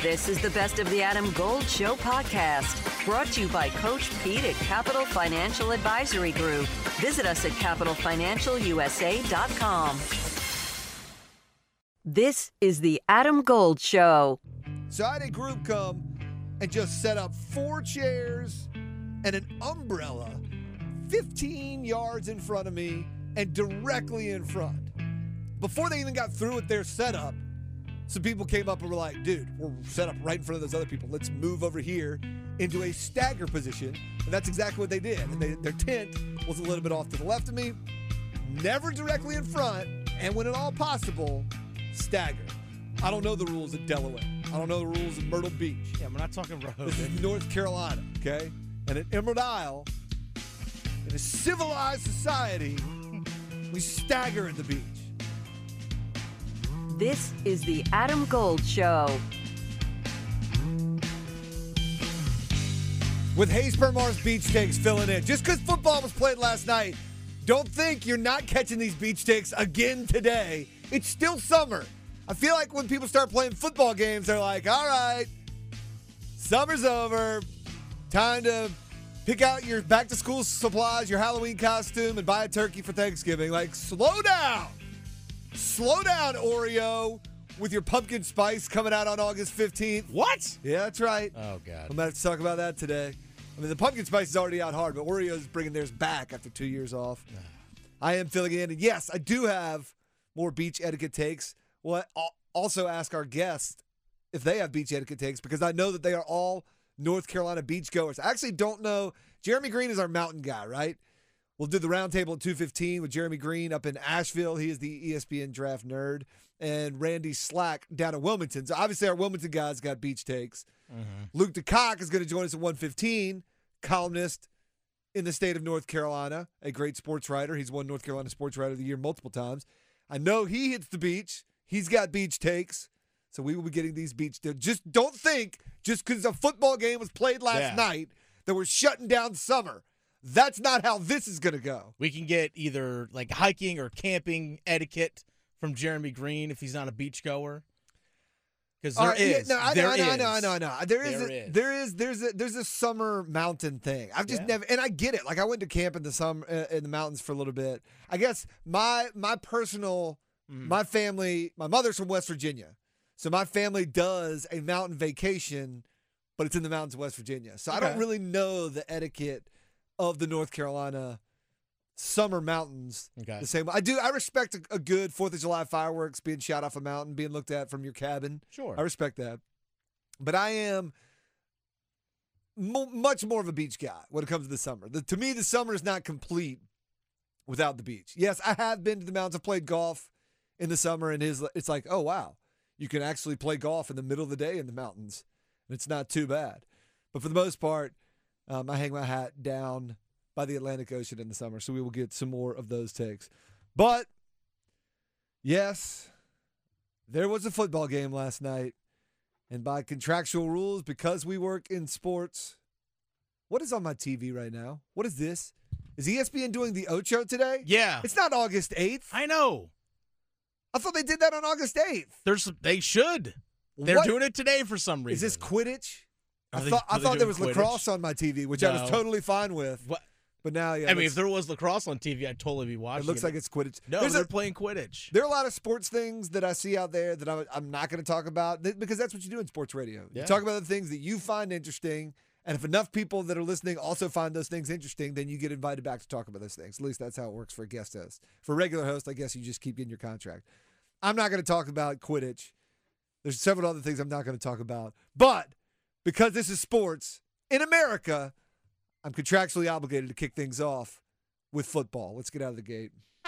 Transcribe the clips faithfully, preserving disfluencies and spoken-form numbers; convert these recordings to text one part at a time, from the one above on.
This is the Best of the Adam Gold Show podcast, brought to you by Coach Pete at Capital Financial Advisory Group. Visit us at capital financial u s a dot com. This is the Adam Gold Show. So I had a group come and just set up four chairs and an umbrella fifteen yards in front of me and directly in front. Before they even got through with their setup, some people came up and were like, dude, we're set up right in front of those other people. Let's move over here into a stagger position. And that's exactly what they did. And they, their tent was a little bit off to the left of me, never directly in front, and when at all possible, stagger. I don't know the rules of Delaware. I don't know the rules of Myrtle Beach. Yeah, we're not talking Rehoboth. This is North Carolina, okay? And at Emerald Isle, in a civilized society, we stagger at the beach. This is the Adam Gold Show. With Hayes Permar's Beach Takes filling in. Just because football was played last night, don't think you're not catching these beach takes again today. It's still summer. I feel like when people start playing football games, they're like, all right, summer's over. Time to pick out your back-to-school supplies, your Halloween costume, and buy a turkey for Thanksgiving. Like, slow down. Slow down, Oreo, with your pumpkin spice coming out on August fifteenth. What? Yeah, that's right. Oh, God. I'm going to have to talk about that today. I mean, the pumpkin spice is already out hard, but Oreo's bringing theirs back after two years off. I am filling in. And, yes, I do have more beach etiquette takes. Well, I'll also ask our guests if they have beach etiquette takes because I know that they are all North Carolina beach goers. I actually don't know. Jeremy Green is our mountain guy, right? We'll do the roundtable at two fifteen with Jeremy Green up in Asheville. He is the E S P N draft nerd. And Randy Slack down at Wilmington. So obviously our Wilmington guys got beach takes. Mm-hmm. Luke DeCock is going to join us at one fifteen, columnist in the state of North Carolina, a great sports writer. He's won North Carolina Sports Writer of the Year multiple times. I know he hits the beach. He's got beach takes. So we will be getting these beach takes. Just don't think just because a football game was played last yeah. night that we're shutting down summer. That's not how this is going to go. We can get either like hiking or camping etiquette from Jeremy Green if he's not a beachgoer. Because there uh, is. Yeah, no, I there know, I know, is. I know, I know, I know. There is, there a, is. there is, there's a, there's a summer mountain thing. I've just yeah. never, and I get it. Like I went to camp in the summer uh, in the mountains for a little bit. I guess my my personal, mm. my family, my mother's from West Virginia, so my family does a mountain vacation, but it's in the mountains of West Virginia. So okay. I don't really know the etiquette of the North Carolina summer mountains okay. the same way. I do. I respect a, a good fourth of July fireworks being shot off a mountain, being looked at from your cabin. Sure. I respect that. But I am mo- much more of a beach guy when it comes to the summer. The, to me, the summer is not complete without the beach. Yes, I have been to the mountains. I've played golf in the summer, and his, it's like, oh, wow. You can actually play golf in the middle of the day in the mountains, and it's not too bad. But for the most part, Um, I hang my hat down by the Atlantic Ocean in the summer, so we will get some more of those takes. But, yes, there was a football game last night, and by contractual rules, because we work in sports, what is on my T V right now? What is this? Is E S P N doing the Ocho today? Yeah. It's not August eighth. I know. I thought they did that on August eighth. There's, they should. They're what? doing it today for some reason. Is this Quidditch? I they, thought, I thought there was Quidditch? lacrosse on my T V, which no. I was totally fine with. What? But now, yeah. I mean, if there was lacrosse on T V, I'd totally be watching it. looks it. like it's Quidditch. No, There's they're a, playing Quidditch. There are a lot of sports things that I see out there that I'm, I'm not going to talk about because that's what you do in sports radio. Yeah. You talk about the things that you find interesting, and if enough people that are listening also find those things interesting, then you get invited back to talk about those things. At least that's how it works for a guest host. For a regular host, I guess you just keep getting your contract. I'm not going to talk about Quidditch. There's several other things I'm not going to talk about. But because this is sports, in America, I'm contractually obligated to kick things off with football. Let's get out of the gate.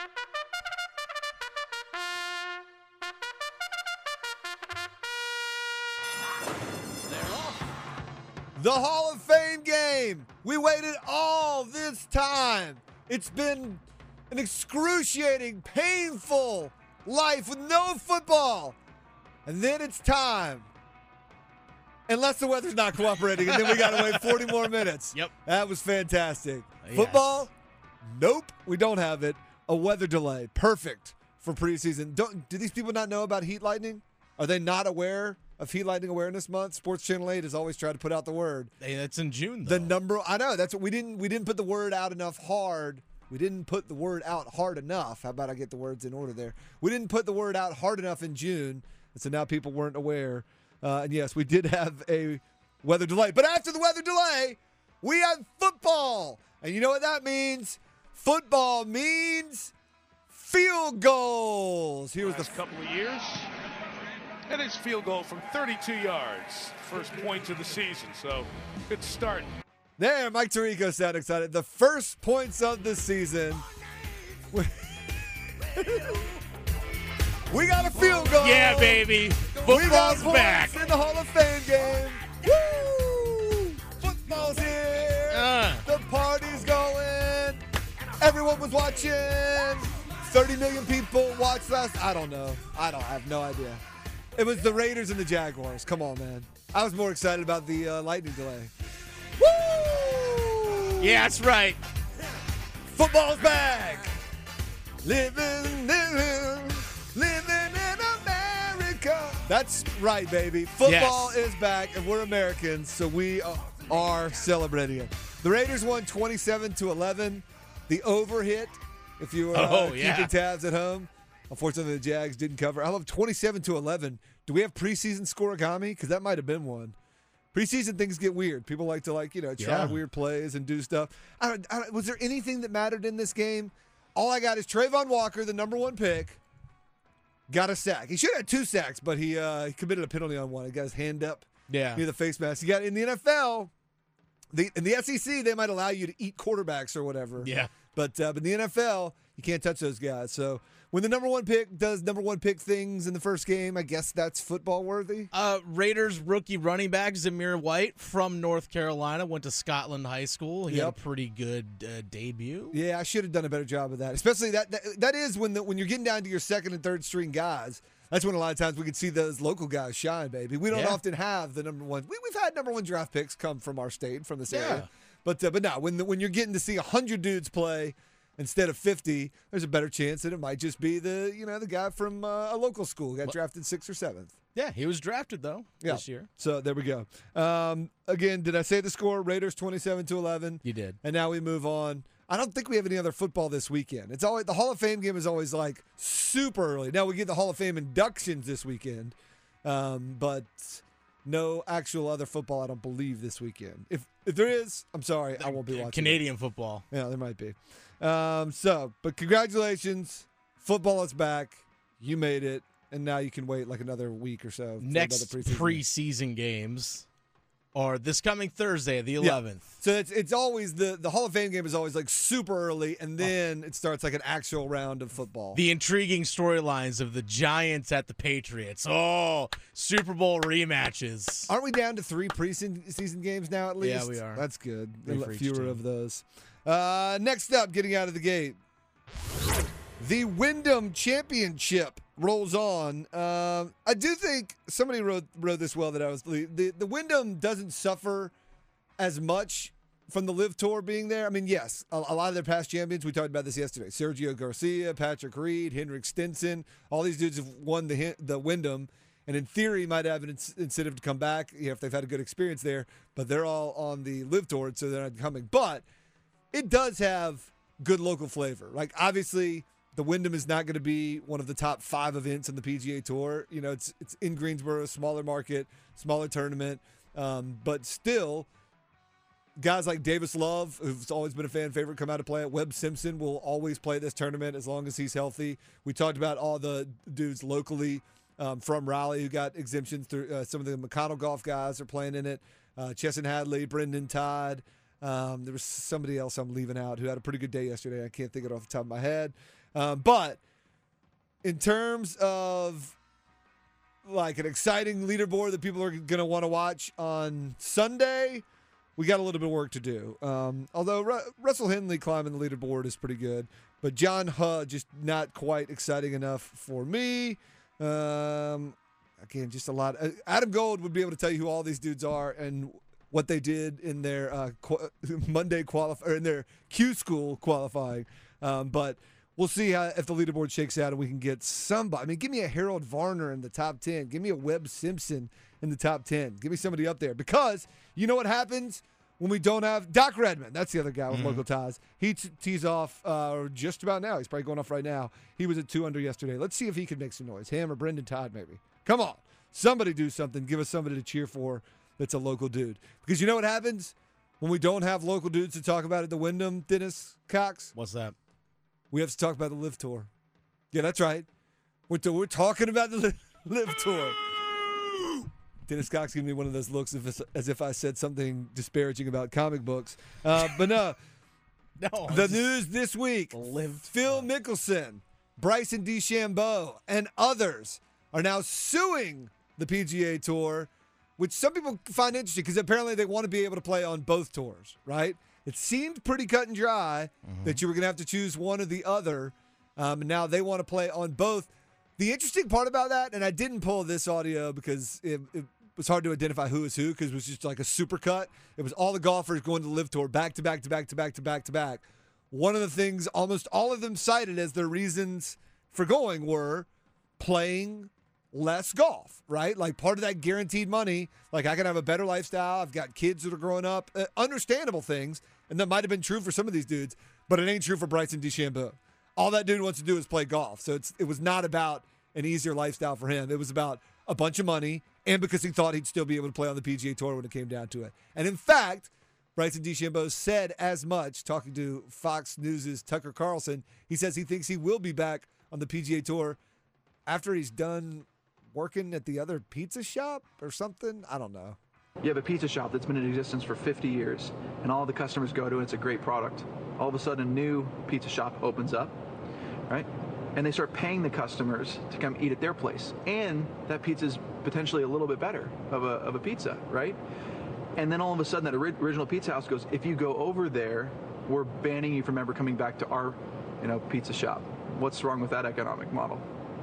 They're off. The Hall of Fame game. We waited all this time. It's been an excruciating, painful life with no football. And then it's time. Unless the weather's not cooperating, and then we got to wait forty more minutes. Yep. That was fantastic. Yes. Football? Nope, we don't have it. A weather delay. Perfect for preseason. Don't, do these people not know about heat lightning? Are they not aware of Heat Lightning Awareness Month, Sports Channel eight has always tried to put out the word. Hey, that's in June, though. The number, I know, that's what we didn't, we didn't put the word out enough hard. We didn't put the word out hard enough. How about I get the words in order there? We didn't put the word out hard enough in June, and so now people weren't aware. Uh, and yes, we did have a weather delay. But after the weather delay, we have football. And you know what that means? Football means field goals. Here was the last couple of years. And his field goal from thirty-two yards. First points of the season, so good start. There, Mike Tirico sounded excited. The first points of the season. We got a field goal. Yeah, baby. We got Football's points back. in the Hall of Fame game. Woo! Football's here. Uh. The party's going. Everyone was watching. thirty million people watched last. I don't know. I don't I have no idea. It was the Raiders and the Jaguars. Come on, man. I was more excited about the uh, lightning delay. Woo! Yeah, that's right. Football's back. Living, living, living in America. That's right, baby. Football Yes. is back, and we're Americans, so we uh, are celebrating it. The Raiders won twenty-seven to eleven. The over hit, if you were uh, Oh, keeping yeah. tabs at home. Unfortunately, the Jags didn't cover. I love twenty-seven to eleven. Do we have preseason scoregami? Because that might have been one. Preseason things get weird. People like to like you know try Yeah. weird plays and do stuff. I don't, I don't, was there anything that mattered in this game? All I got is Trayvon Walker, the number one pick, got a sack. He should have had two sacks, but he uh, he committed a penalty on one. He got his hand up Yeah. near the face mask. He got in the N F L. The, in the S E C, they might allow you to eat quarterbacks or whatever. Yeah. But uh, but in the N F L, you can't touch those guys. So when the number one pick does number one pick things in the first game, I guess that's football worthy. Uh, Raiders rookie running back Zamir White from North Carolina went to Scotland High School. He had Yep. a pretty good uh, debut. Yeah, I should have done a better job of that. Especially that that, that is when the, when you're getting down to your second and third string guys. That's when a lot of times we can see those local guys shine, baby. We don't Yeah. often have the number one. We, we've had number one draft picks come from our state, from this Yeah. area. But uh, but no, when the, when you're getting to see one hundred dudes play instead of fifty, there's a better chance that it might just be the you know the guy from uh, a local school got drafted sixth or seventh. Yeah, he was drafted, though, Yeah. this year. So there we go. Um, again, did I say the score? Raiders twenty-seven to eleven. You did. And now we move on. I don't think we have any other football this weekend. It's always the Hall of Fame game is always like super early. Now we get the Hall of Fame inductions this weekend, um, but no actual other football. I don't believe this weekend. If if there is, I'm sorry, I won't be watching. Canadian football. It. Yeah, there might be. Um, so, but congratulations, football is back. You made it, and now you can wait like another week or so. For Next another preseason. preseason games are this coming Thursday, the eleventh. So it's it's always the the Hall of Fame game is always like super early, and then it starts like an actual round of football. The intriguing storylines of the Giants at the Patriots. Oh, Super Bowl rematches. Aren't we down to three preseason season games now at least? Yeah, we are. That's good. Three for each Fewer team. of those. Uh, next up, getting out of the gate, the Wyndham Championship rolls on. Um, I do think somebody wrote wrote this well that I was the the Wyndham doesn't suffer as much from the Live Tour being there. I mean, yes, a, a lot of their past champions. We talked about this yesterday. Sergio Garcia, Patrick Reed, Henrik Stenson. All these dudes have won the the Wyndham, and in theory might have an ins- incentive to come back, you know, if they've had a good experience there. But they're all on the Live Tour, so they're not coming. But it does have good local flavor. Like obviously, the Wyndham is not going to be one of the top five events in the P G A Tour. You know, it's it's in Greensboro, smaller market, smaller tournament, um, but still, guys like Davis Love, who's always been a fan favorite, come out to play it. Webb Simpson will always play this tournament as long as he's healthy. We talked about all the dudes locally um, from Raleigh who got exemptions through uh, some of the McConnell golf guys are playing in it. Uh, Chesson Hadley, Brendan Todd. Um, there was somebody else I'm leaving out who had a pretty good day yesterday. I can't think of it off the top of my head. Um, but in terms of like an exciting leaderboard that people are going to want to watch on Sunday, we got a little bit of work to do. Um, although Ru- Russell Henley climbing the leaderboard is pretty good, but John Huh just not quite exciting enough for me. Um, again, just a lot. Uh, Adam Gold would be able to tell you who all these dudes are and what they did in their uh, qu- Monday qualify or in their Q school qualifying. Um, but we'll see how, if the leaderboard shakes out and we can get somebody. I mean, give me a Harold Varner in the top ten. Give me a Webb Simpson in the top ten. Give me somebody up there. Because you know what happens when we don't have Doc Redman. That's the other guy with mm-hmm. local ties. He t- tees off uh, just about now. He's probably going off right now. He was at two under yesterday. Let's see if he can make some noise. Him or Brendan Todd maybe. Come on. Somebody do something. Give us somebody to cheer for that's a local dude. Because you know what happens when we don't have local dudes to talk about at the Wyndham, Dennis Cox? What's that? We have to talk about the Live Tour. Yeah, that's right. We're, t- we're talking about the Live Tour. Dennis Cox giving me one of those looks as if, as if I said something disparaging about comic books. Uh, but no. no. The news this week, Live Phil Mickelson, Bryson DeChambeau, and others are now suing the P G A Tour, which some people find interesting because apparently they want to be able to play on both tours, right? It seemed pretty cut and dry mm-hmm. that you were going to have to choose one or the other. Um, and now they want to play on both. The interesting part about that, and I didn't pull this audio because it, it was hard to identify who is who because it was just like a super cut. It was all the golfers going to the Live Tour back to back to back to back to back to back. One of the things almost all of them cited as their reasons for going were playing less golf, right? Like part of that guaranteed money, like I can have a better lifestyle. I've got kids that are growing up. Uh, understandable things. And that might have been true for some of these dudes, but it ain't true for Bryson DeChambeau. All that dude wants to do is play golf. So it's it was not about an easier lifestyle for him. It was about a bunch of money and because he thought he'd still be able to play on the P G A Tour when it came down to it. And in fact, Bryson DeChambeau said as much, talking to Fox News' Tucker Carlson. He says he thinks he will be back on the P G A Tour after he's done working at the other pizza shop or something. I don't know. You have a pizza shop that's been in existence for fifty years, and all the customers go to it. It's a great product. All of a sudden, a new pizza shop opens up, right? And they start paying the customers to come eat at their place. And that pizza is potentially a little bit better of a, of a pizza, right? And then all of a sudden, that original pizza house goes, if you go over there, we're banning you from ever coming back to our, you know, pizza shop. What's wrong with that economic model?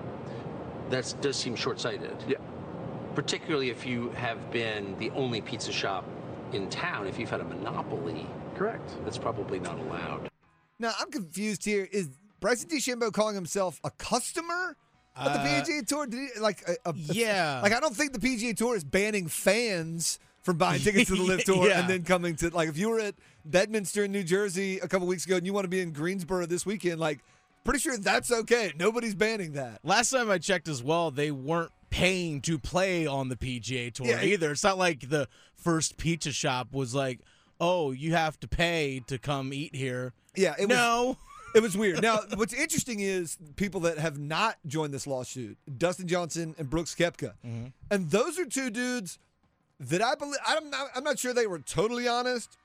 That does seem short-sighted. Yeah. Particularly if you have been the only pizza shop in town. If you've had a monopoly. Correct. That's probably not allowed. Now, I'm confused here. Is Bryson DeChambeau calling himself a customer of the Uh, P G A Tour? Did he, like, a, a, Yeah. Like, I don't think the P G A Tour is banning fans from buying tickets to the Live Tour Yeah. and then coming to, like, if you were at Bedminster in New Jersey a couple weeks ago and you want to be in Greensboro this weekend, like, pretty sure that's okay. Nobody's banning that. Last time I checked as well, they weren't paying to play on the P G A Tour Yeah, it- either. It's not like the first pizza shop was like, oh, you have to pay to come eat here. Yeah, it was. No. It was weird. Now, what's interesting is people that have not joined this lawsuit, Dustin Johnson and Brooks Koepka. Mm-hmm. And those are two dudes that I believe, I'm not, I'm not sure they were totally honest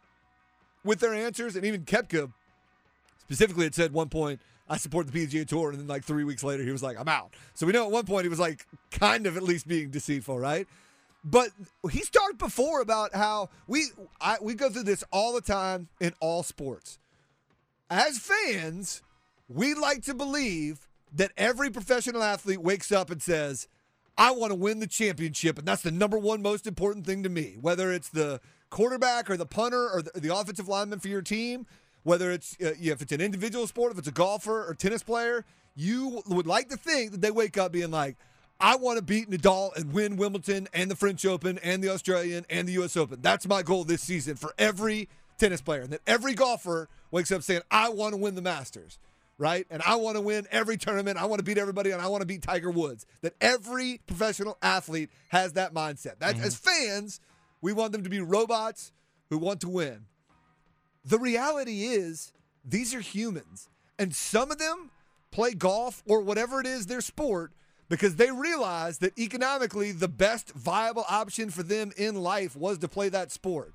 with their answers. And even Koepka specifically had said at one point, I support the P G A Tour. And then like three weeks later, he was like, I'm out. So we know at one point he was like kind of at least being deceitful, right? But he's talked before about how we I, we go through this all the time in all sports. As fans, we like to believe that every professional athlete wakes up and says, I want to win the championship, and that's the number one most important thing to me. Whether it's the quarterback or the punter or the, the offensive lineman for your team, whether it's uh, if it's an individual sport, if it's a golfer or tennis player, you would like to think that they wake up being like, I want to beat Nadal and win Wimbledon and the French Open and the Australian and the U S Open. That's my goal this season for every tennis player. And that every golfer wakes up saying, I want to win the Masters, right? And I want to win every tournament. I want to beat everybody, and I want to beat Tiger Woods. That every professional athlete has that mindset. That, mm-hmm. As fans, we want them to be robots who want to win. The reality is these are humans, and some of them play golf or whatever it is their sport because they realize that economically the best viable option for them in life was to play that sport.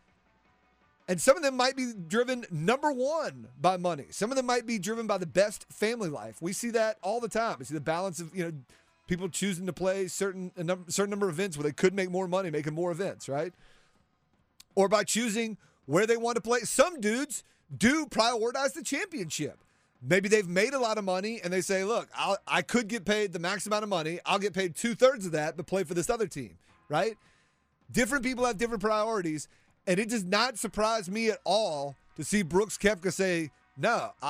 And some of them might be driven, number one, by money. Some of them might be driven by the best family life. We see that all the time. We see the balance of, you know, people choosing to play certain a number, certain number of events where they could make more money, making more events, right? Or by choosing where they want to play. Some dudes do prioritize the championship. Maybe they've made a lot of money and they say, look, I'll, I could get paid the max amount of money. I'll get paid two-thirds of that, but play for this other team, right? Different people have different priorities. And it does not surprise me at all to see Brooks Koepka say, no, I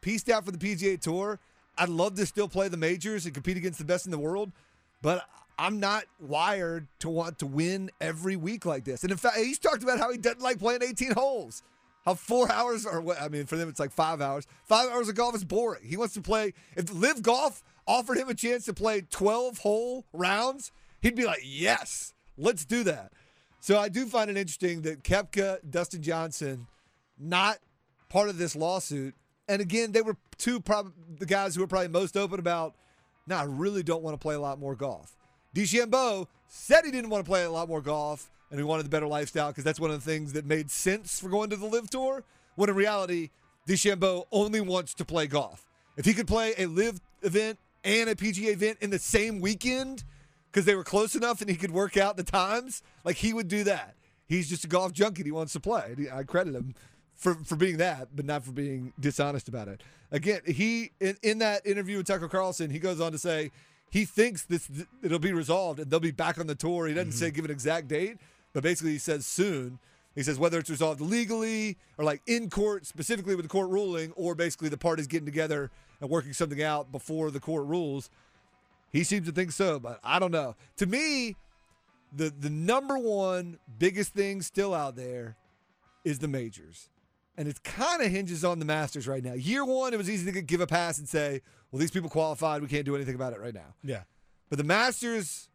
pieced out for the P G A Tour. I'd love to still play the majors and compete against the best in the world, but I'm not wired to want to win every week like this. And in fact, he's talked about how he doesn't like playing eighteen holes. How four hours, or what, I mean, for them it's like five hours. Five hours of golf is boring. He wants to play. If Live Golf offered him a chance to play twelve hole rounds, he'd be like, yes, let's do that. So I do find it interesting that Koepka, Dustin Johnson, not part of this lawsuit. And again, they were two prob- the guys who were probably most open about, no, I really don't want to play a lot more golf. DeChambeau said he didn't want to play a lot more golf and he wanted the better lifestyle because that's one of the things that made sense for going to the Live Tour, when in reality, DeChambeau only wants to play golf. If he could play a Live event and a P G A event in the same weekend because they were close enough and he could work out the times, like he would do that. He's just a golf junkie. He wants to play. I credit him for, for being that, but not for being dishonest about it. Again, he in, in that interview with Tucker Carlson, he goes on to say he thinks this it'll be resolved and they'll be back on the tour. He doesn't mm-hmm. say give an exact date, but basically he says soon. He says whether it's resolved legally or like in court, specifically with the court ruling, or basically the parties getting together and working something out before the court rules. He seems to think so, but I don't know. To me, the the number one biggest thing still out there is the majors. And it kind of hinges on the Masters right now. Year one, it was easy to give a pass and say, well, these people qualified. We can't do anything about it right now. Yeah. But the Masters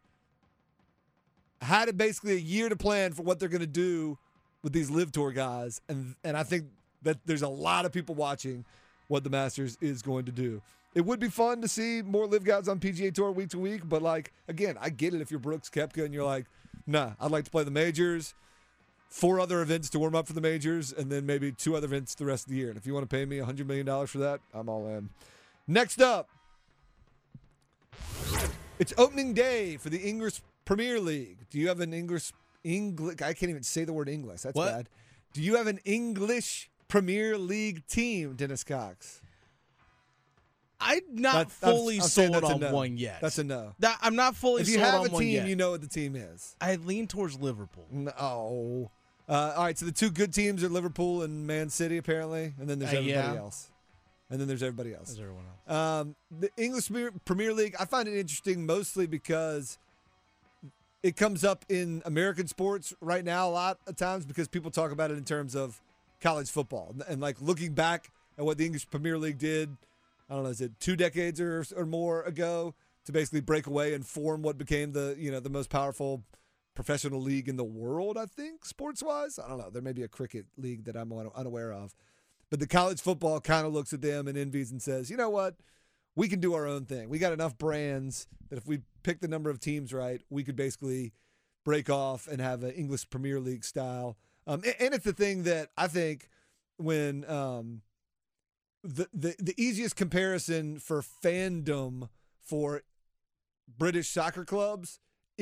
had it basically a year to plan for what they're going to do with these Live Tour guys. And, and I think that there's a lot of people watching what the Masters is going to do. It would be fun to see more Live guys on P G A Tour week to week. But, like, again, I get it if you're Brooks Koepka and you're like, nah, I'd like to play the majors. Four other events to warm up for the majors, and then maybe two other events the rest of the year. And if you want to pay me one hundred million dollars for that, I'm all in. Next up, it's opening day for the English Premier League. Do you have an English English? I can't even say the word English. That's what? bad. Do you have an English Premier League team, Dennis Cox? I'm not That's, fully I'm, I'm saying sold that's a on no. one yet. That's a no. That, I'm not fully If you sold have on a one team, yet. you know what the team is. I lean towards Liverpool. No. Uh, all right, so the two good teams are Liverpool and Man City, apparently, and then there's Uh, everybody yeah. else. And then there's everybody else. There's everyone else. Um, the English Premier- Premier League, I find it interesting mostly because it comes up in American sports right now a lot of times because people talk about it in terms of college football. And, and like looking back at what the English Premier League did, I don't know, is it two decades or, or more ago to basically break away and form what became the, you know, the most powerful professional league in the world, I think, sports-wise. I don't know. There may be a cricket league that I'm unaware of. But the college football kind of looks at them and envies and says, you know what? We can do our own thing. We got enough brands that if we pick the number of teams right, we could basically break off and have an English Premier League style. Um, and, and it's the thing that I think when um, the, the, the easiest comparison for fandom for British soccer clubs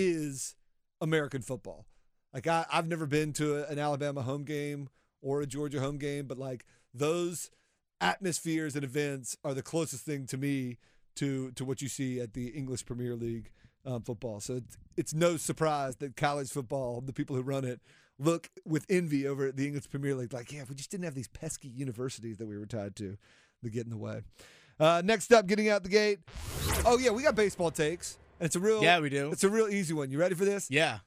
is American football. Like I, I've never been to a, an Alabama home game or a Georgia home game, but like those atmospheres and events are the closest thing to me to to what you see at the English Premier League um, football. So it's, it's no surprise that college football, the people who run it, look with envy over at the English Premier League. Like, yeah, if we just didn't have these pesky universities that we were tied to, that get in the way. Uh, next up, getting out the gate. Oh yeah, we got baseball takes. And it's a real Yeah, we do. It's a real easy one. You ready for this? Yeah.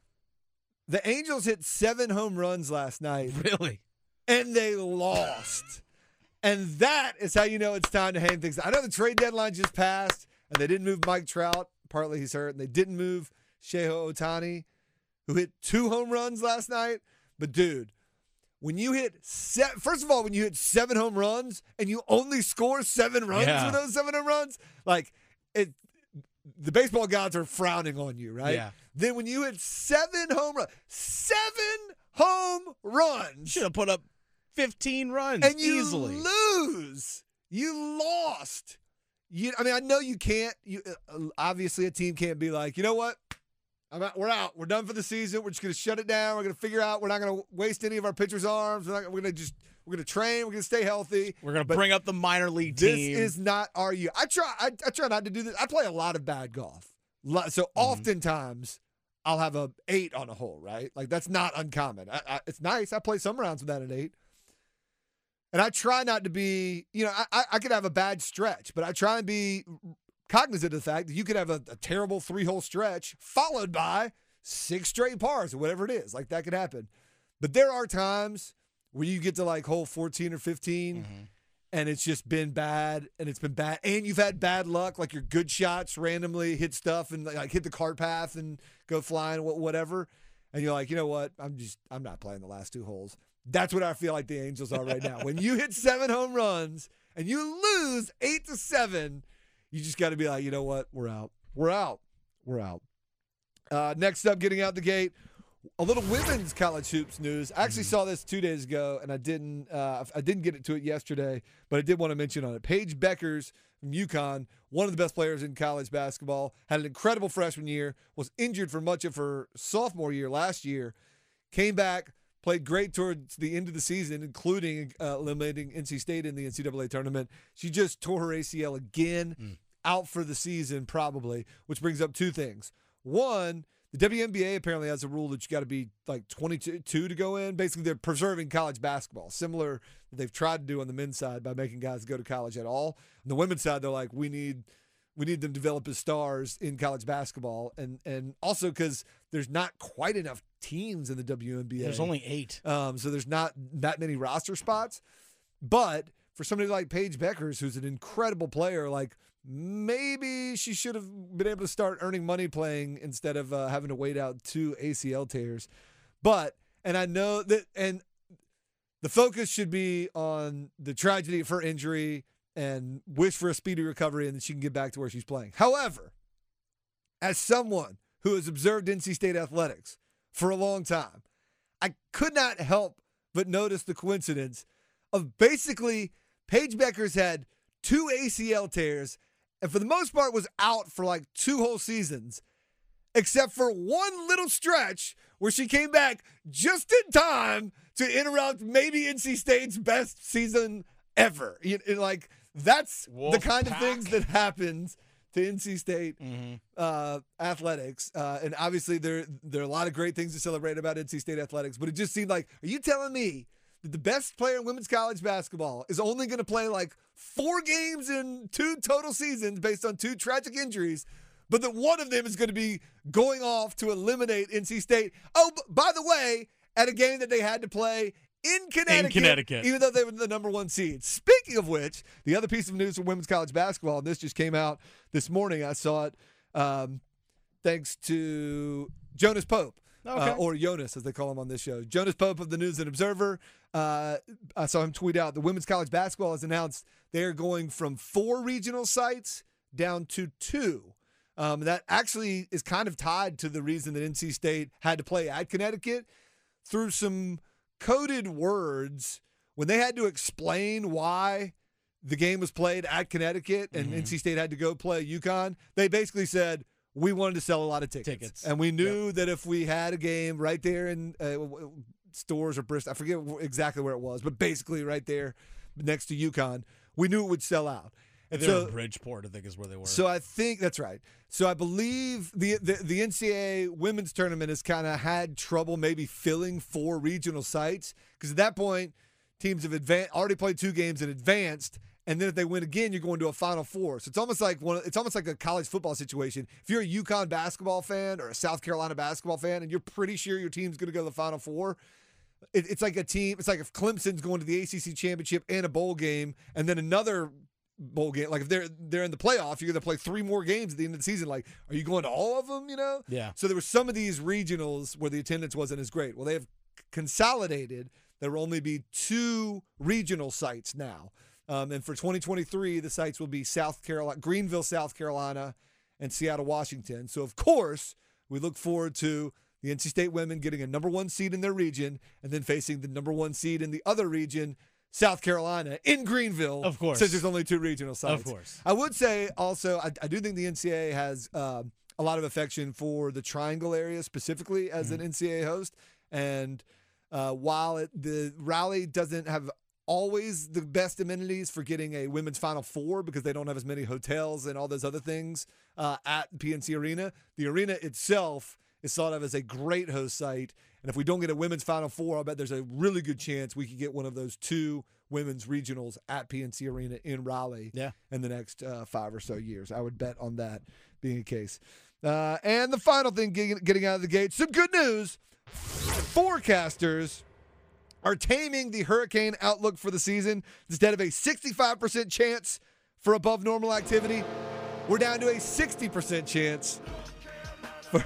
The Angels hit seven home runs last night. Really? And they lost. And that is how you know it's time to hang things. I know the trade deadline just passed, and they didn't move Mike Trout. Partly he's hurt. And they didn't move Shohei Ohtani, who hit two home runs last night. But, dude, when you hit se- – first of all, when you hit seven home runs and you only score seven runs Yeah. with those seven home runs, like it – the baseball gods are frowning on you, right? Yeah. Then when you hit seven home runs, seven home runs, Should have put up fifteen runs and you easily. lose, you lost. You, I mean, I know you can't. You uh, obviously a team can't be like, you know what? I'm out, we're out. We're done for the season. We're just going to shut it down. We're going to figure out. We're not going to waste any of our pitchers' arms. We're, not, we're going to just. We're going to train. We're going to stay healthy. We're going to But bring up the minor league This team. is not our year. I try. I, I try not to do this. I play a lot of bad golf, Lo- so Mm-hmm. oftentimes I'll have a eight on a hole. Right, like that's not uncommon. I, I, it's nice. I play some rounds without an eight. And I try not to be, you know, I, I could have a bad stretch, but I try and be cognizant of the fact that you could have a, a terrible three-hole stretch followed by six straight pars or whatever it is. Like, that could happen. But there are times where you get to, like, hole fourteen or fifteen, mm-hmm. and it's just been bad, and it's been bad. And you've had bad luck, like your good shots randomly hit stuff and, like, hit the cart path and go flying, whatever. And you're like, you know what? I'm just, I'm not playing the last two holes. That's what I feel like the Angels are right now. When you hit seven home runs and you lose eight to seven, you just got to be like, you know what? We're out. We're out. We're out. Uh, next up, getting out the gate, a little women's college hoops news. I actually saw this two days ago, and I didn't. Uh, I didn't get to it yesterday, but I did want to mention on it. Paige Beckers from UConn, one of the best players in college basketball, had an incredible freshman year. Was injured for much of her sophomore year last year. Came back. Played great towards the end of the season, including uh, eliminating N C State in the N C double A tournament. She just tore her A C L again, mm. out for the season probably, which brings up two things. One, the W N B A apparently has a rule that you got to be like twenty-two to go in. Basically, they're preserving college basketball, similar that they've tried to do on the men's side by making guys go to college at all. On the women's side, they're like, we need we need them to develop as stars in college basketball, and and also because there's not quite enough teams in the W N B A. There's only eight. Um, so there's not that many roster spots. But for somebody like Paige Beckers, who's an incredible player, like maybe she should have been able to start earning money playing instead of uh, having to wait out two A C L tears. But, and I know that, and the focus should be on the tragedy of her injury and wish for a speedy recovery and that she can get back to where she's playing. However, as someone who has observed N C State athletics for a long time, I could not help but notice the coincidence of basically Paige Beckers had two A C L tears and for the most part was out for like two whole seasons, except for one little stretch where she came back just in time to interrupt maybe N C State's best season ever. You, you know, like, that's Wolf the kind pack. of things that happens to N C State mm-hmm. uh, athletics. Uh, and obviously there, there are a lot of great things to celebrate about N C State athletics, but it just seemed like, are you telling me that the best player in women's college basketball is only going to play like four games in two total seasons based on two tragic injuries, but that one of them is going to be going off to eliminate N C State? Oh, b- by the way, at a game that they had to play in Connecticut, in Connecticut, even though they were the number one seed. Speaking of which, the other piece of news for women's college basketball, and this just came out this morning, I saw it um, thanks to Jonas Pope, okay. uh, or Jonas as they call him on this show. Jonas Pope of the News and Observer. Uh, I saw him tweet out the women's college basketball has announced they're going from four regional sites down to two. Um, that actually is kind of tied to the reason that N C State had to play at Connecticut through some coded words when they had to explain why the game was played at Connecticut and mm-hmm. N C State had to go play UConn. They basically said, we wanted to sell a lot of tickets. tickets. And we knew yep. that if we had a game right there in uh, Stores or Bristol, I forget exactly where it was, but basically right there next to UConn, we knew it would sell out. And they were so, in Bridgeport, I think is where they were. So I think that's right. So I believe the the, the N C double A women's tournament has kind of had trouble maybe filling four regional sites because at that point, teams have advanced, already played two games and advanced, and then if they win again, you're going to a Final Four. So it's almost like one. It's almost like a college football situation. If you're a UConn basketball fan or a South Carolina basketball fan, and you're pretty sure your team's going to go to the Final Four, it, it's like a team. It's like if Clemson's going to the A C C championship and a bowl game, and then another bowl game. Like if they're they're in the playoff, you're going to play three more games at the end of the season. Like, are you going to all of them? You know? Yeah. So there were some of these regionals where the attendance wasn't as great. Well, they have consolidated. There will only be two regional sites now, um, and for twenty twenty-three, the sites will be South Carolina, Greenville, South Carolina, and Seattle, Washington. So of course, we look forward to the N C State women getting a number one seed in their region, and then facing the number one seed in the other region, South Carolina, in Greenville. Of course. Since there's only two regional sites. Of course. I would say also, I, I do think the N C double A has um, a lot of affection for the Triangle area specifically as mm-hmm. an N C double A host. And uh, while it, the Raleigh doesn't have always the best amenities for getting a women's Final Four because they don't have as many hotels and all those other things uh, at P N C Arena, the arena itself is thought of as a great host site. And if we don't get a women's Final Four, I bet there's a really good chance we could get one of those two women's regionals at P N C Arena in Raleigh yeah. in the next uh, five or so years. I would bet on that being the case. Uh, and the final thing getting, getting out of the gate, some good news. Forecasters are taming the hurricane outlook for the season. Instead of a sixty-five percent chance for above normal activity, we're down to a sixty percent chance for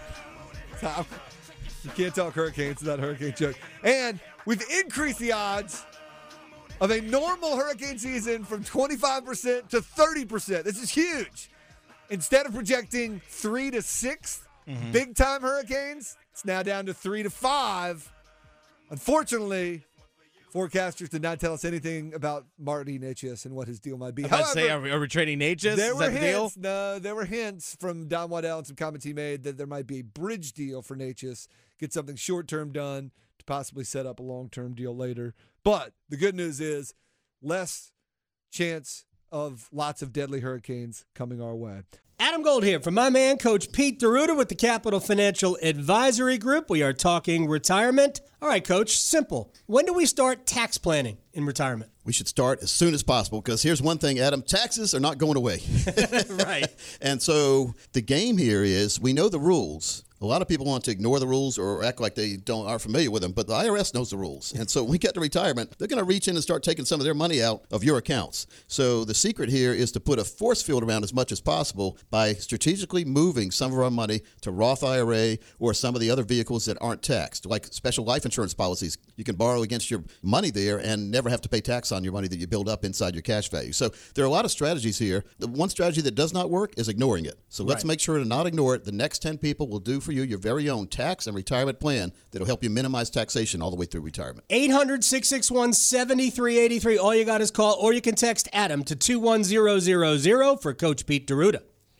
you can't talk hurricanes without a hurricane joke. And we've increased the odds of a normal hurricane season from twenty-five percent to thirty percent. This is huge. Instead of projecting three to six mm-hmm. big-time hurricanes, it's now down to three to five. Unfortunately, forecasters did not tell us anything about Marty Necas and what his deal might be. I was about to say, are we, are we trading Necas? There Is were that the hints. deal? No, there were hints from Don Waddell and some comments he made that there might be a bridge deal for Necas, get something short-term done to possibly set up a long-term deal later. But the good news is less chance of lots of deadly hurricanes coming our way. Adam Gold here from my man, Coach Pete D'Arruda with the Capital Financial Advisory Group. We are talking retirement. All right, Coach, simple. When do we start tax planning in retirement? We should start as soon as possible because here's one thing, Adam, taxes are not going away. Right. And so the game here is we know the rules. A lot of people want to ignore the rules or act like they don't are familiar with them, but the I R S knows the rules. And so when we get to retirement, they're going to reach in and start taking some of their money out of your accounts. So the secret here is to put a force field around as much as possible by strategically moving some of our money to Roth I R A or some of the other vehicles that aren't taxed, like special life insurance policies. You can borrow against your money there and never have to pay tax on your money that you build up inside your cash value. So there are a lot of strategies here. The one strategy that does not work is ignoring it. So let's Right. make sure to not ignore it. The next ten people will do for you your very own tax and retirement plan that will help you minimize taxation all the way through retirement. eight hundred, six six one, seven three eight three. All you got is call, or you can text Adam to two one zero zero zero for Coach Pete D'Arruda.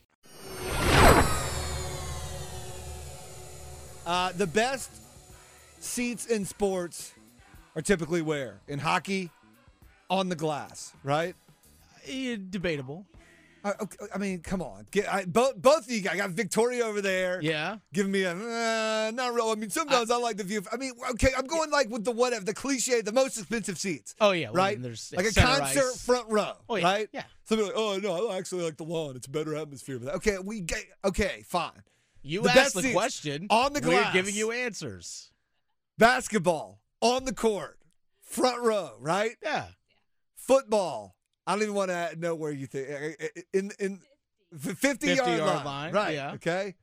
Uh, the best seats in sports are typically where? In hockey, on the glass, right? Eh, debatable. I, I mean, come on. Get, I, both, both of you guys. I got Victoria over there. Yeah. Giving me a, uh, not real. I mean, sometimes I, I like the view. I mean, okay, I'm going like with the whatever, the cliche, the most expensive seats. Oh, yeah. Well, right? there's like a center concert ice. front row. Oh, yeah. Right? Yeah. Somebody like, oh, no, I actually like the lawn. It's a better atmosphere for that. Okay, we get, okay, fine. You The asked best the seats question. on the We're glass. giving you answers. Basketball, on the court, front row, right? Yeah. Football. I don't even want to know where you think. In, in, fifty-yard fifty-yard line. line, Right, yeah. okay?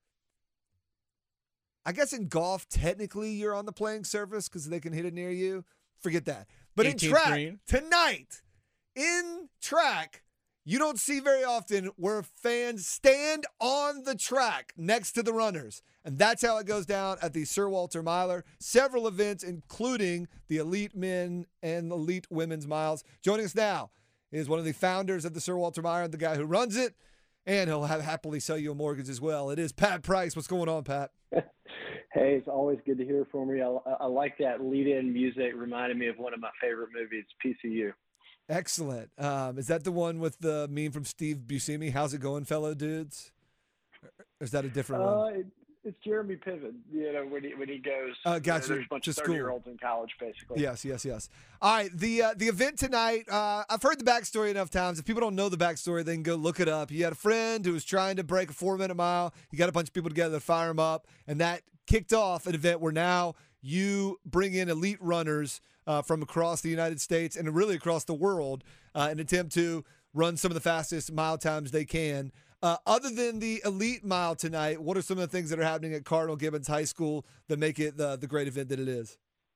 I guess in golf, technically, you're on the playing surface because they can hit it near you. Forget that. But in eighteenth track, green. tonight, in track, you don't see very often where fans stand on the track next to the runners. And that's how it goes down at the Sir Walter Miler. Several events, including the Elite Men and Elite Women's Miles. Joining us now is one of the founders of the Sir Walter Miler, the guy who runs it, and he'll have happily sell you a mortgage as well. It is Pat Price. What's going on, Pat? Hey, it's always good to hear from you. I, I like that lead-in music. Reminded me of one of my favorite movies, P C U. Excellent. Um, is that the one with the meme from Steve Buscemi? How's it going, fellow dudes? Or is that a different Uh, one? it, it's Jeremy Piven, you know, when he, when he goes, Uh, you gotcha. know, there's a bunch To of school. thirty-year-olds in college, basically. Yes, yes, yes. All right, the uh, the event tonight, uh, I've heard the backstory enough times. If people don't know the backstory, they can go look it up. You had a friend who was trying to break a four-minute mile. You got a bunch of people together to fire him up, and that kicked off an event where now you bring in elite runners uh, from across the United States and really across the world uh, in an attempt to run some of the fastest mile times they can. Uh, other than the elite mile tonight, what are some of the things that are happening at Cardinal Gibbons High School that make it the, the great event that it is?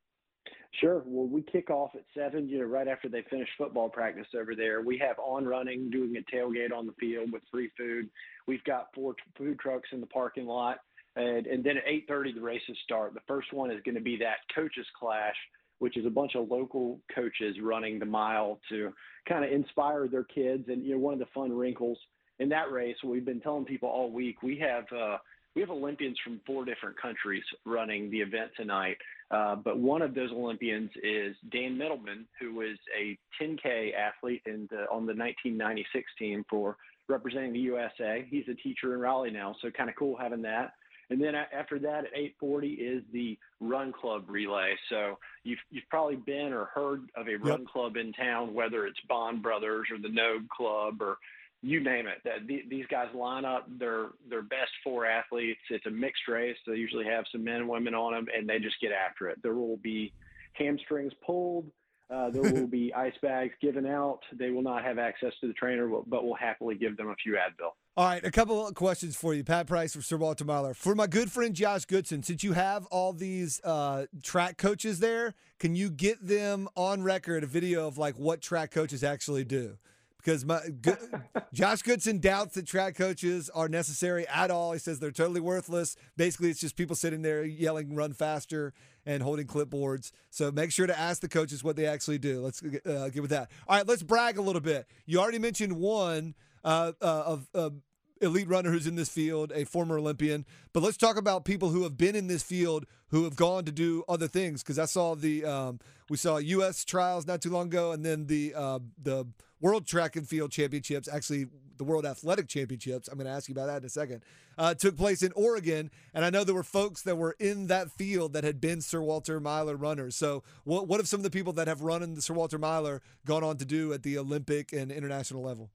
Sure. Well, we kick off at seven, you know, right after they finish football practice over there. We have on running, doing a tailgate on the field with free food. We've got four t- food trucks in the parking lot. And, and then at eight thirty, the races start. The first one is going to be that coaches clash, which is a bunch of local coaches running the mile to kind of inspire their kids. And, you know, one of the fun wrinkles in that race, we've been telling people all week, we have uh, we have Olympians from four different countries running the event tonight. Uh, but one of those Olympians is Dan Middleman, who is a ten K athlete in the, on the nineteen ninety-six team for representing the U S A. He's a teacher in Raleigh now, so kind of cool having that. And then after that, at eight forty is the Run Club relay. So you've you've probably been or heard of a Run Yep. Club in town, whether it's Bond Brothers or the Nogue Club or you name it. That the, these guys line up their their best four athletes. It's a mixed race. They usually have some men and women on them, and they just get after it. There will be hamstrings pulled. Uh, there will be ice bags given out. They will not have access to the trainer, but we'll happily give them a few Advil. All right, a couple of questions for you. Pat Price from Sir Walter Myler. For my good friend Josh Goodson, since you have all these uh, track coaches there, can you get them on record a video of like what track coaches actually do? Because my good, Josh Goodson doubts that track coaches are necessary at all. He says they're totally worthless. Basically, it's just people sitting there yelling, run faster, and holding clipboards. So make sure to ask the coaches what they actually do. Let's uh, get with that. All right, let's brag a little bit. You already mentioned one uh, uh, of uh, elite runner who's in this field, a former Olympian. But let's talk about people who have been in this field who have gone to do other things. Because I saw the um, we saw U S trials not too long ago, and then the uh, the World Track and Field Championships, actually the World Athletic Championships, I'm going to ask you about that in a second, uh, took place in Oregon. And I know there were folks that were in that field that had been Sir Walter Myler runners. So what, what have some of the people that have run in the Sir Walter Myler gone on to do at the Olympic and international level?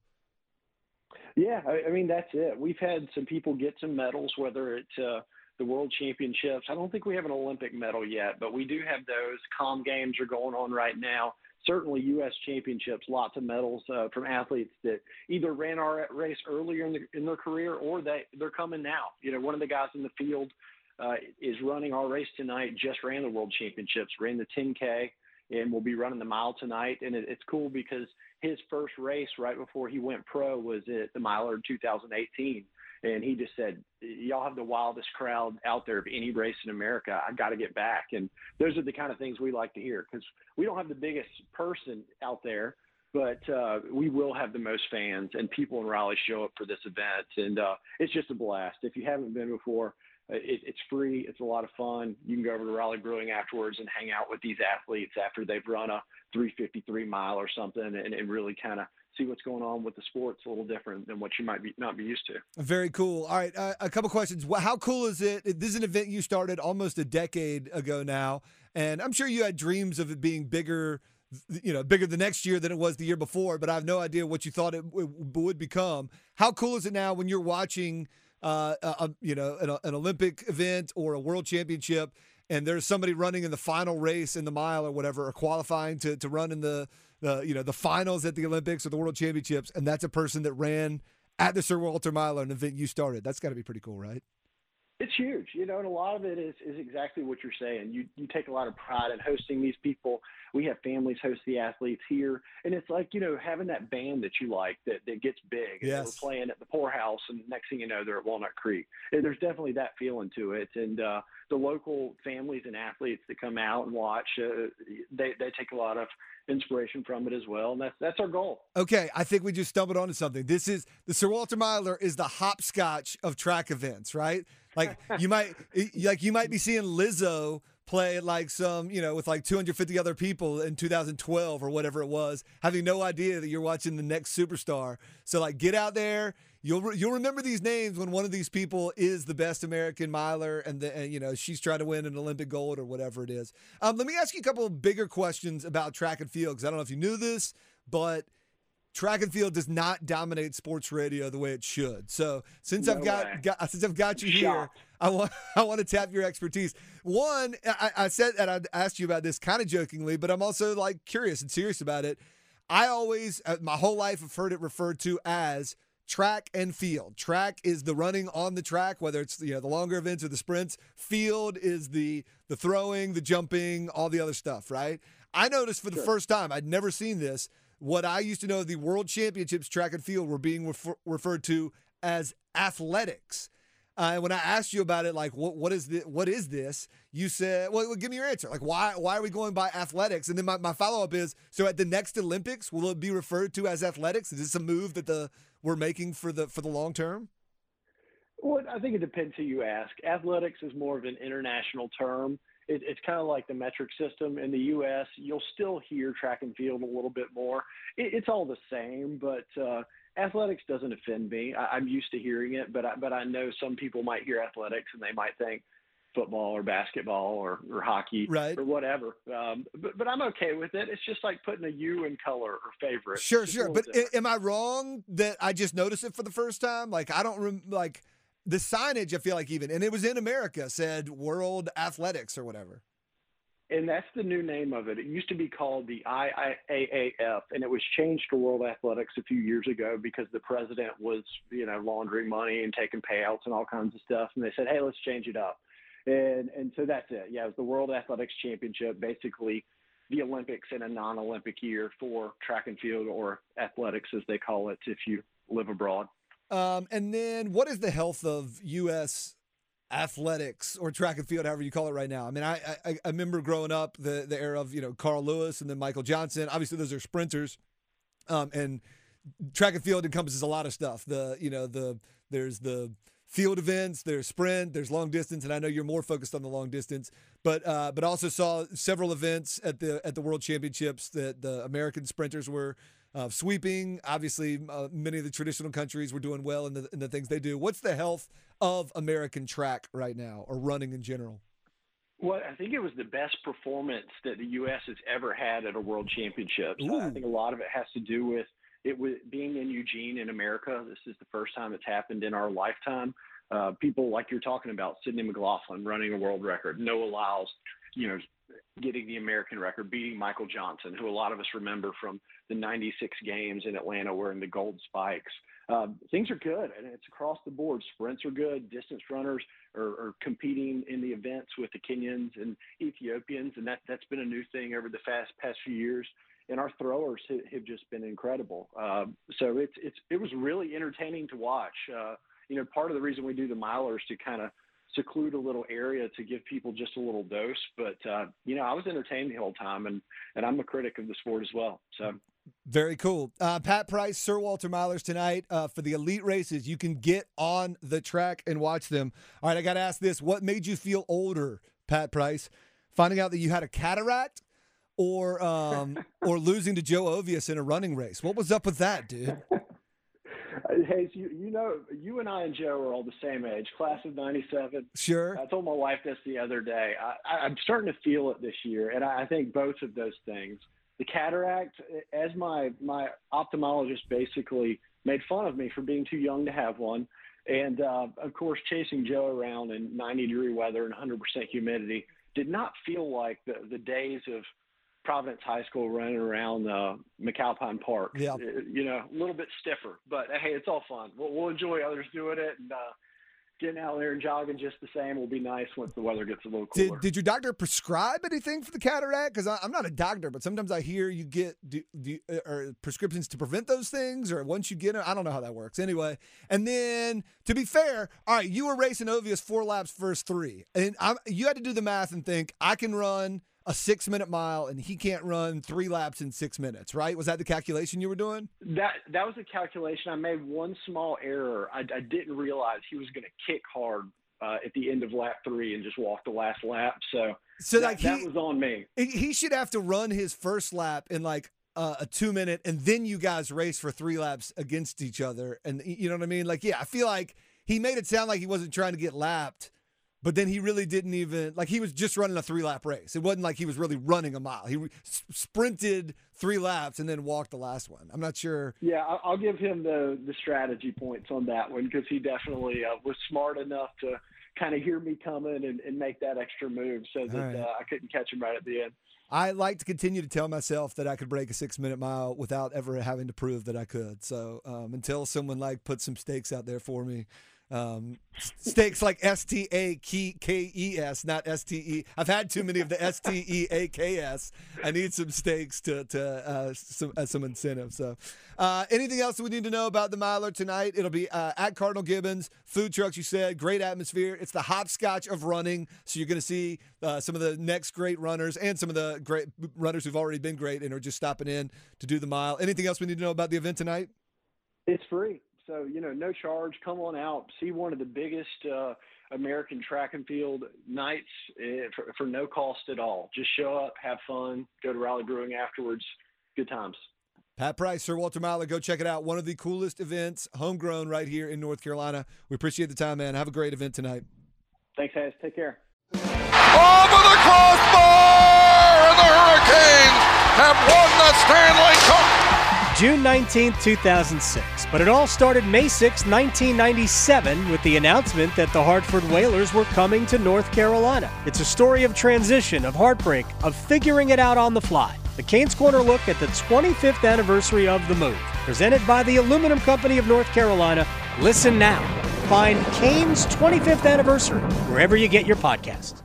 Yeah, I, I mean, that's it. We've had some people get some medals, whether it's uh, the World Championships. I don't think we have an Olympic medal yet, but we do have those. Comm Games are going on right now. Certainly U S Championships, lots of medals uh, from athletes that either ran our race earlier in, the, in their career or they, they're coming now. You know, one of the guys in the field uh, is running our race tonight, just ran the World Championships, ran the ten K, and will be running the mile tonight. And it, it's cool because his first race right before he went pro was at the Miler in two thousand eighteen. And he just said, y'all have the wildest crowd out there of any race in America. I got to get back. And those are the kind of things we like to hear because we don't have the biggest person out there, but uh, we will have the most fans, and people in Raleigh show up for this event. And uh, it's just a blast. If you haven't been before, it, it's free. It's a lot of fun. You can go over to Raleigh Brewing afterwards and hang out with these athletes after they've run a three fifty-three mile or something and, and really kind of see what's going on with the sport. It's a little different than what you might be not be used to. Very cool. All right, uh, a couple questions. How cool is it? This is an event you started almost a decade ago now, and I'm sure you had dreams of it being bigger, you know, bigger the next year than it was the year before, but I have no idea what you thought it w- would become. How cool is it now when you're watching, uh, a, you know, an, an Olympic event or a world championship, and there's somebody running in the final race in the mile or whatever, or qualifying to, to run in the, the, you know, the finals at the Olympics or the World Championships, and that's a person that ran at the Sir Walter Myler, an event you started. That's got to be pretty cool, right? It's huge, you know, and a lot of it is, is exactly what you're saying. You you take a lot of pride in hosting these people. We have families host the athletes here, and it's like, you know, having that band that you like that, that gets big. And Yes. We're playing at the Poorhouse, and next thing you know, they're at Walnut Creek. And there's definitely that feeling to it. And uh, the local families and athletes that come out and watch, uh, they they take a lot of inspiration from it as well, and that's that's our goal. Okay, I think we just stumbled onto something. This is the Sir Walter Myler is the hopscotch of track events, right? Like you might like you might be seeing Lizzo play at like some, you know, with like two hundred fifty other people in two thousand twelve or whatever it was, having no idea that you're watching the next superstar. So like get out there. You'll re- you'll remember these names when one of these people is the best American miler, and, the, and you know she's trying to win an Olympic gold or whatever it is. Um, let me ask you a couple of bigger questions about track and field, because I don't know if you knew this, but track and field does not dominate sports radio the way it should. So since No I've got, way. got since I've got you here, Shocked. I want I want to tap your expertise. One, I, I said and I asked you about this kind of jokingly, but I'm also like curious and serious about it. I always, uh, my whole life, have heard it referred to as track and field. Track is the running on the track, whether it's you know the longer events or the sprints. Field is the the throwing, the jumping, all the other stuff, right? I noticed for the Sure. first time, I'd never seen this. What I used to know the World Championships track and field were being refer- referred to as athletics. Uh, and when I asked you about it, like what what is this, what is this? You said, well, well, give me your answer. Like why why are we going by athletics? And then my, my follow up is, so at the next Olympics, will it be referred to as athletics? Is this a move that the we're making for the for the long term? Well, I think it depends who you ask. Athletics is more of an international term. It, it's kind of like the metric system in the U S. You'll still hear track and field a little bit more. It, it's all the same, but uh, athletics doesn't offend me. I, I'm used to hearing it, but I, but I know some people might hear athletics and they might think football or basketball or, or hockey right. or whatever. Um, but, but I'm okay with it. It's just like putting a U in color or favorite. Sure, sure. But I, am I wrong that I just noticed it for the first time? Like, I don't rem- like the signage, I feel like even, and it was in America, said World Athletics or whatever. And that's the new name of it. It used to be called the I I A A F, and it was changed to World Athletics a few years ago because the president was, you know, laundering money and taking payouts and all kinds of stuff. And they said, hey, let's change it up. And and so that's it. Yeah, it was the World Athletics Championship, basically the Olympics in a non-Olympic year for track and field, or athletics as they call it if you live abroad. Um, and then what is the health of U S athletics or track and field, however you call it right now? I mean, I, I I remember growing up the the era of, you know, Carl Lewis and then Michael Johnson. Obviously, those are sprinters, um, and track and field encompasses a lot of stuff. The you know the there's the field events, there's sprint, there's long distance, and I know you're more focused on the long distance, but uh, but also saw several events at the at the World Championships that the American sprinters were uh, sweeping. Obviously, uh, many of the traditional countries were doing well in the in the things they do. What's the health of American track right now, or running in general? Well, I think it was the best performance that the U S has ever had at a World Championship. So I think a lot of it has to do with it was being in Eugene in America. This is the first time it's happened in our lifetime. Uh, people like you're talking about, Sydney McLaughlin running a world record, Noah Lyles, you know, getting the American record, beating Michael Johnson, who a lot of us remember from the ninety-six games in Atlanta wearing the gold spikes. Uh, things are good, and it's across the board. Sprints are good. Distance runners are, are competing in the events with the Kenyans and Ethiopians, and that, that's been a new thing over the fast past few years. And our throwers have just been incredible. Uh, so it's it's it was really entertaining to watch. Uh, you know, part of the reason we do the milers is to kind of seclude a little area to give people just a little dose. But uh, you know, I was entertained the whole time, and and I'm a critic of the sport as well. So. Very cool. Uh, Pat Price, Sir Walter Milers tonight uh, for the elite races. You can get on the track and watch them. All right, I got to ask this. What made you feel older, Pat Price? Finding out that you had a cataract, or um, or losing to Joe Ovies in a running race? What was up with that, dude? Hey, you, you know, you and I and Joe are all the same age, class of ninety-seven. Sure. I told my wife this the other day. I, I'm starting to feel it this year, and I think both of those things. The cataract, as my my ophthalmologist basically made fun of me for being too young to have one, and uh, of course chasing Joe around in ninety degree weather and one hundred percent humidity did not feel like the the days of Providence High School running around uh, McAlpine Park. Yeah. You know, a little bit stiffer, but hey, it's all fun. We'll, we'll enjoy others doing it, and uh, getting out there and jogging just the same will be nice once the weather gets a little cooler. Did, did your doctor prescribe anything for the cataract? Because I'm not a doctor, but sometimes I hear you get do, do, or prescriptions to prevent those things, or once you get it, I don't know how that works. Anyway, and then to be fair, all right, you were racing Ovies four laps first three, and I'm, you had to do the math and think, I can run a six-minute mile, and he can't run three laps in six minutes, right? Was that the calculation you were doing? That that was a calculation. I made one small error. I, I didn't realize he was going to kick hard uh, at the end of lap three and just walk the last lap. So, so that, like he, that was on me. He should have to run his first lap in like uh, a two-minute, and then you guys race for three laps against each other. And you know what I mean? Like, yeah, I feel like he made it sound like he wasn't trying to get lapped, but then he really didn't even, like, he was just running a three-lap race. It wasn't like he was really running a mile. He re- sprinted three laps and then walked the last one. I'm not sure. Yeah, I'll, I'll give him the, the strategy points on that one, because he definitely uh, was smart enough to kind of hear me coming and, and make that extra move so that right. uh, I couldn't catch him right at the end. I like to continue to tell myself that I could break a six-minute mile without ever having to prove that I could. So um, until someone, like, puts some stakes out there for me, Um, stakes like S T A K E S, not S T E. I've had too many of the S T E A K S. I need some stakes to to uh, some uh, some incentive. So, uh, anything else that we need to know about the Miler tonight? It'll be uh, at Cardinal Gibbons. Food trucks, you said. Great atmosphere. It's the hopscotch of running. So you're going to see uh, some of the next great runners and some of the great runners who've already been great and are just stopping in to do the mile. Anything else we need to know about the event tonight? It's free. So, you know, no charge. Come on out. See one of the biggest uh, American track and field nights uh, for, for no cost at all. Just show up, have fun, go to Raleigh Brewing afterwards. Good times. Pat Price, Sir Walter Miller, go check it out. One of the coolest events, homegrown right here in North Carolina. We appreciate the time, man. Have a great event tonight. Thanks, guys. Take care. Over the crossbar, and the Hurricanes have won the Stanley Cup. June nineteenth, two thousand six. But it all started May sixth, nineteen ninety-seven, with the announcement that the Hartford Whalers were coming to North Carolina. It's a story of transition, of heartbreak, of figuring it out on the fly. The Canes Corner look at the twenty-fifth anniversary of the move. Presented by the Aluminum Company of North Carolina. Listen now. Find Canes twenty-fifth Anniversary wherever you get your podcast.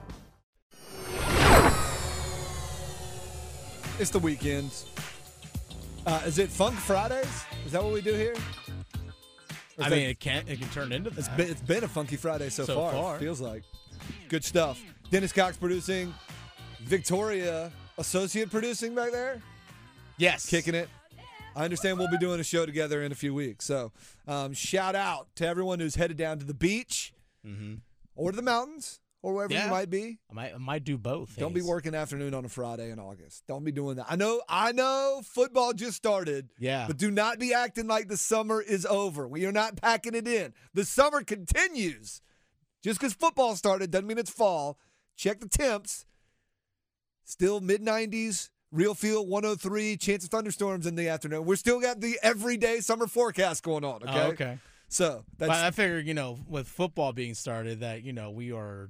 It's the weekend. Uh, is it Funk Fridays? Is that what we do here? I mean, it can it can turn into that. It's been, it's been a Funky Friday so, So far, far. It feels like. Good stuff. Dennis Cox producing. Victoria, associate producing back there. Yes. Kicking it. I understand we'll be doing a show together in a few weeks. So um, shout out to everyone who's headed down to the beach Mm-hmm. or to the mountains or wherever Yeah. you might be. I might I might do both. Don't be Hayes. working afternoon on a Friday in August. Don't be doing that. I know, I know football just started. Yeah. But do not be acting like the summer is over. We are not packing it in. The summer continues. Just because football started doesn't mean it's fall. Check the temps. Still mid nineties, real feel one oh three, chance of thunderstorms in the afternoon. We're still got the everyday summer forecast going on, okay? Oh, okay. So that's But I figure, you know, with football being started, that, you know, we are.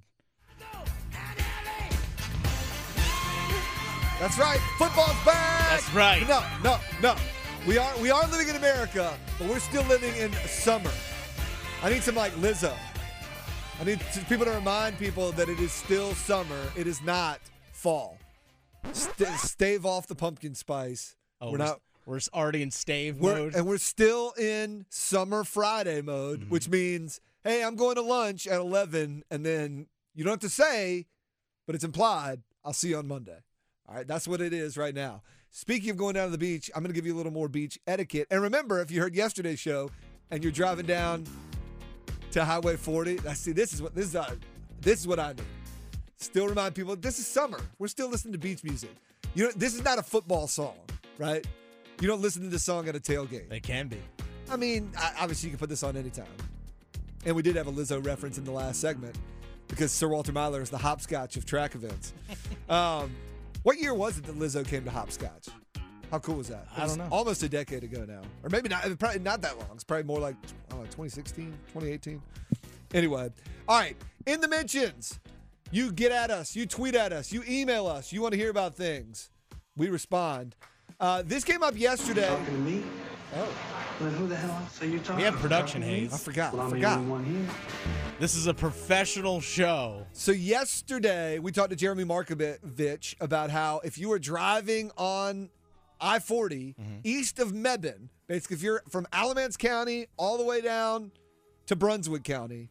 That's right. Football's back. That's right. No, no, no. We are we are living in America, but we're still living in summer. I need some like Lizzo. I need to- people to remind people that it is still summer. It is not fall. St- stave off the pumpkin spice. Oh, we're not. We're already in stave We're, mode. and we're still in summer Friday mode, Mm-hmm. which means, hey, I'm going to lunch at eleven, and then you don't have to say, but it's implied, I'll see you on Monday. All right, that's what it is right now. Speaking of going down to the beach, I'm going to give you a little more beach etiquette. And remember, if you heard yesterday's show and you're driving down to Highway forty, I see this is what this is. Uh, this is what I do. Still remind people this is summer. We're still listening to beach music. You know, this is not a football song, right? You don't listen to this song at a tailgate. They can be. I mean, I- obviously you can put this on anytime. And we did have a Lizzo reference in the last segment because Sir Walter Miller is the hopscotch of track events. um, what year was it that Lizzo came to hopscotch? How cool was that? It I was don't know. Almost a decade ago now. Or maybe not, probably not that long. It's probably more like, I don't know, twenty sixteen, twenty eighteen. Anyway, all right. In the mentions, you get at us, you tweet at us, you email us, you want to hear about things. We respond. Uh, this came up yesterday. Talking to me? Oh, Well, who the hell else are you talking We have to? production, Talking to me? Hayes. I forgot. Well, I I'm forgot. the only one here. This is a professional show. So yesterday, we talked to Jeremy Markovich about how if you were driving on I forty east of Mebane, basically if you're from Alamance County all the way down to Brunswick County,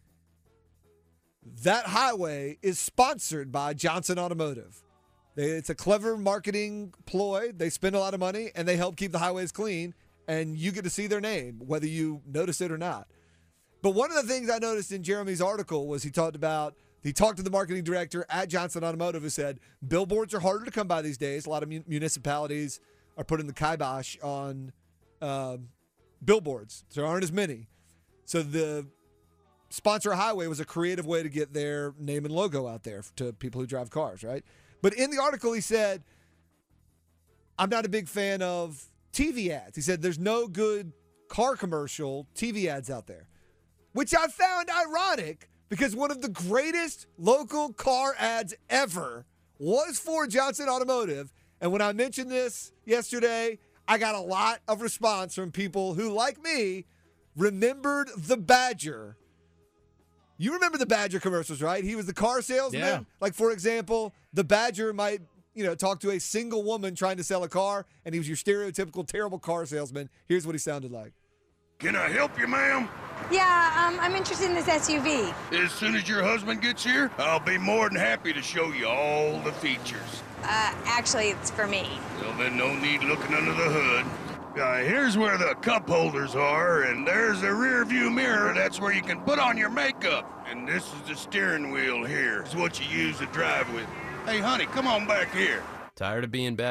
that highway is sponsored by Johnson Automotive. They, it's a clever marketing ploy. They spend a lot of money, and they help keep the highways clean, and you get to see their name, whether you notice it or not. But one of the things I noticed in Jeremy's article was he talked about, he talked to the marketing director at Johnson Automotive who said, billboards are harder to come by these days. A lot of mun- municipalities are putting the kibosh on um, billboards. There aren't as many. So the sponsor a highway was a creative way to get their name and logo out there to people who drive cars, right? But in the article, he said, I'm not a big fan of T V ads. He said there's no good car commercial T V ads out there, which I found ironic because one of the greatest local car ads ever was for Johnson Automotive. And when I mentioned this yesterday, I got a lot of response from people who, like me, remembered the Badger. You remember the Badger commercials, right? He was the car salesman. Yeah. Like, for example, the Badger might, you know, talk to a single woman trying to sell a car, and he was your stereotypical terrible car salesman. Here's what he sounded like. Can I help you, ma'am? Yeah, um, I'm interested in this S U V. As soon as your husband gets here, I'll be more than happy to show you all the features. Uh, actually, it's for me. Well, then no need looking under the hood. Uh, here's where the cup holders are, and there's the rear view mirror. That's where you can put on your makeup. And this is the steering wheel here. It's what you use to drive with. Hey, honey, come on back here. Tired of being badgered?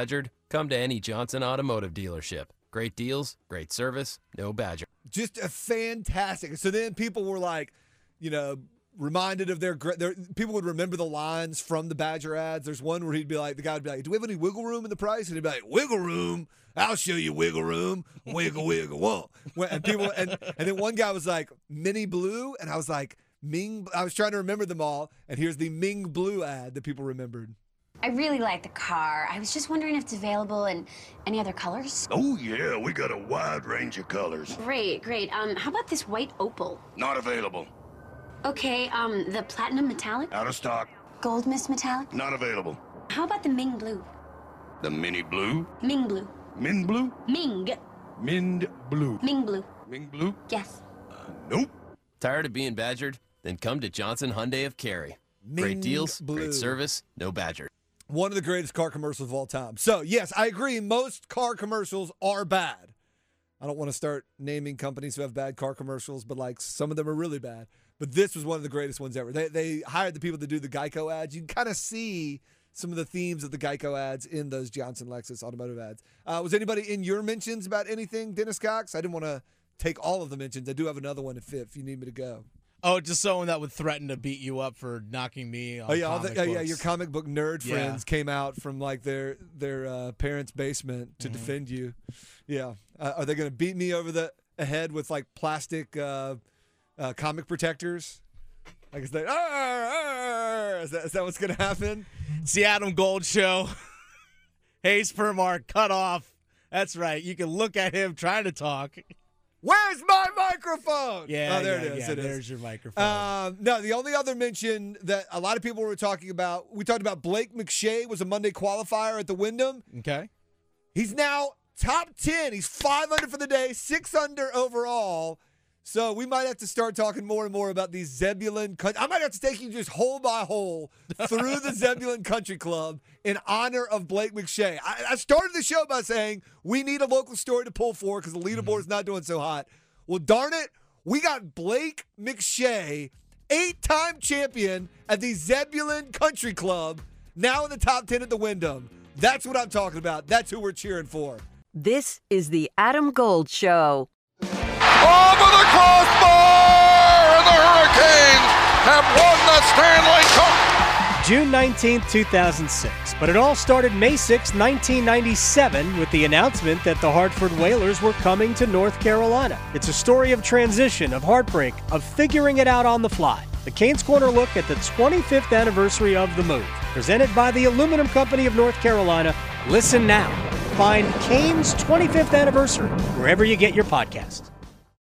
Come to any Johnson Automotive dealership. Great deals, great service, no badger. Just a fantastic. So then people were like, you know, reminded of their, their people would remember the lines from the Badger ads. There's one where he'd be like, the guy would be like, do we have any wiggle room in the price? And he'd be like, wiggle room? I'll show you wiggle room. Wiggle, wiggle, whoa. And people, and, and then one guy was like, Mini Blue. And I was like, Ming, I was trying to remember them all. And here's the Ming Blue ad that people remembered. I really like the car. I was just wondering if it's available in any other colors. Oh, yeah, we got a wide range of colors. Great, great. Um, how about this white opal? Not available. Okay, um, the platinum metallic? Out of stock. Gold mist metallic? Not available. How about the Ming blue? The mini blue? Ming blue. Min blue? Ming. Mind blue. Ming blue. Ming blue? Yes. Uh, nope. Tired of being badgered? Then come to Johnson Hyundai of Cary. Ming Great deals, blue. great service, no badger. One of the greatest car commercials of all time. So, yes, I agree. Most car commercials are bad. I don't want to start naming companies who have bad car commercials, but, like, some of them are really bad. But this was one of the greatest ones ever. They they hired the people to do the Geico ads. You can kind of see some of the themes of the Geico ads in those Johnson Lexus automotive ads. Uh, was anybody in your mentions about anything, Dennis Cox? I didn't want to take all of the mentions. I do have another one if, if you need me to go. Oh, just someone that would threaten to beat you up for knocking me on Oh yeah, all comic the, oh, yeah, books. your comic book nerd Yeah. friends came out from like their their uh, parents' basement to Mhm. defend you. Yeah, uh, are they going to beat me over the head with like plastic uh, uh, comic protectors? Like is that, "Arr, arr," is that is that what's going to happen? It's the Adam Gold Show. Hayes Permark cut off. That's right. You can look at him trying to talk. Where's my microphone? Yeah, oh, there yeah, it is. yeah, it is. there's your microphone. Um, no, the only other mention that a lot of people were talking about, we talked about Blake McShay was a Monday qualifier at the Wyndham. Okay. He's now top ten. He's five under for the day, six under overall. So we might have to start talking more and more about these Zebulon. I might have to take you just hole by hole through the Zebulon Country Club in honor of Blake McShay. I, I started the show by saying we need a local story to pull for because the leaderboard is not doing so hot. Well, darn it, we got Blake McShay, eight-time champion at the Zebulon Country Club, now in the top ten at the Wyndham. That's what I'm talking about. That's who we're cheering for. This is the Adam Gold Show. Over the crossbar, and the Hurricanes have won the Stanley Cup. June nineteenth, two thousand six. But it all started May sixth, nineteen ninety-seven, with the announcement that the Hartford Whalers were coming to North Carolina. It's a story of transition, of heartbreak, of figuring it out on the fly. The Canes Corner look at the twenty-fifth anniversary of the move. Presented by the Aluminum Company of North Carolina. Listen now. Find Canes' twenty-fifth anniversary wherever you get your podcasts.